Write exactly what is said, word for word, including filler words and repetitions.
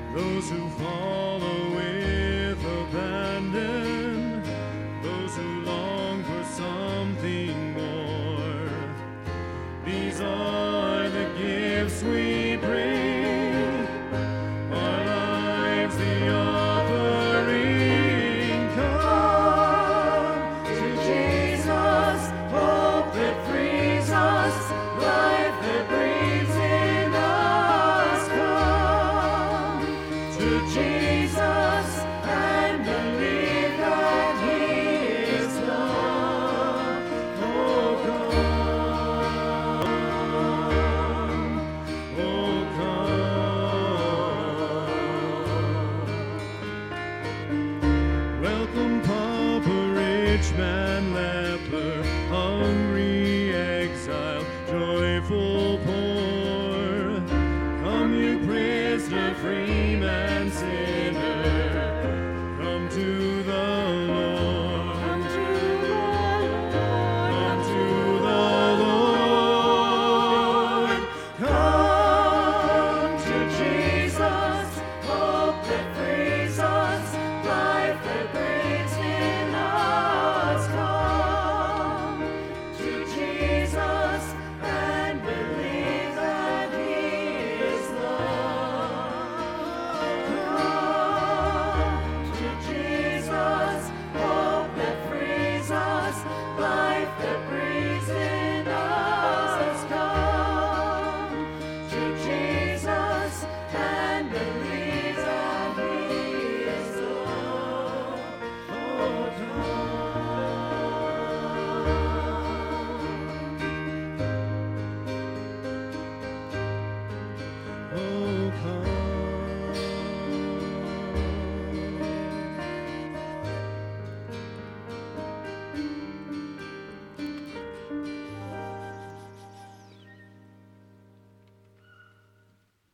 those who follow with abandon, those who long for something more. These are the gifts we bring, our lives the offering. Come to Jesus, hope that frees us, life that breathes in us. Come to Jesus and believe that He is love. Oh, come, oh, come. Welcome, pauper, rich man, leper, hungry exile, joyful poor. Come, you prisoner, free man, say.